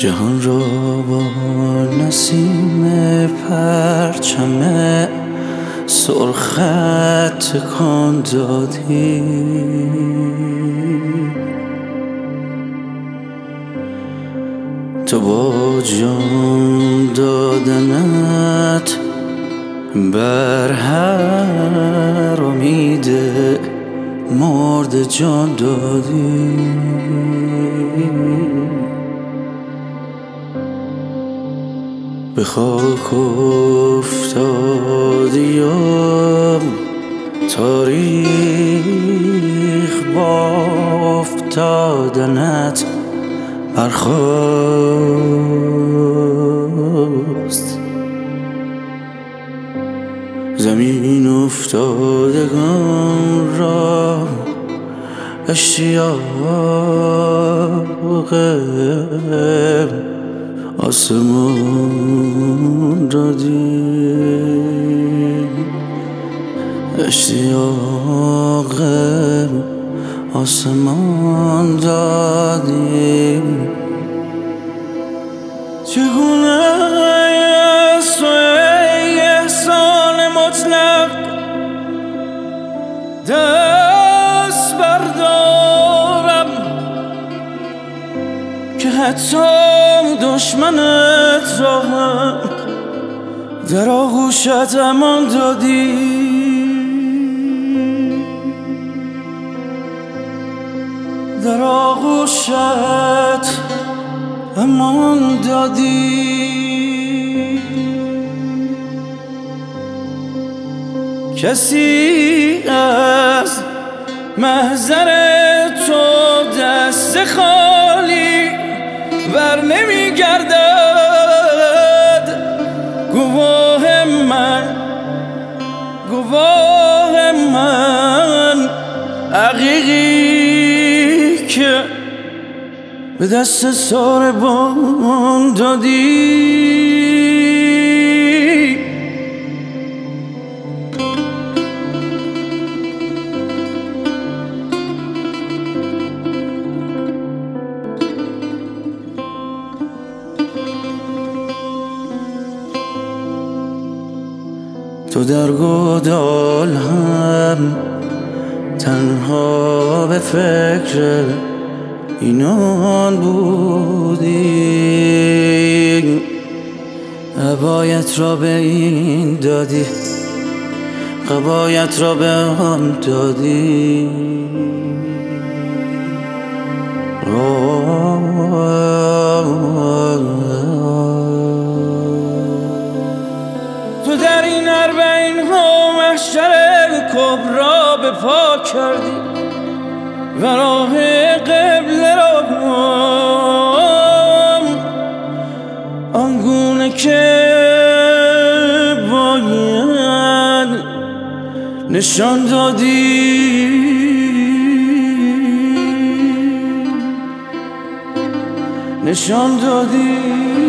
جهان را با نسیم پرچم سرخت تکان دادی. تو با جان دادنت بر هر امید مرد جان دادی. به خاک افتادی و تاریخ با افتادنت برخاست. زمین افتادگان را اشتیاق آسمان دادی. اشتیاق آسمان دادی. چگونه است تو ای احسان مطلق دست بردارم که حتی دشمنت را هم در آغوشت امان دادی. در آغوشت امان دادی. کسی از محضر تو دست خالی بر نمی گردد. گواه من عقیقی که به دست ساربان دادی. تو در گودال هم تنها به فکر اینان بودی. عبایت را به این دادی، قبایت را به آن دادی. تو در این اربعین ها محشر کبرا به پا کردی و راه قبله را آنگونه که باید نشان دادی. نشان دادی.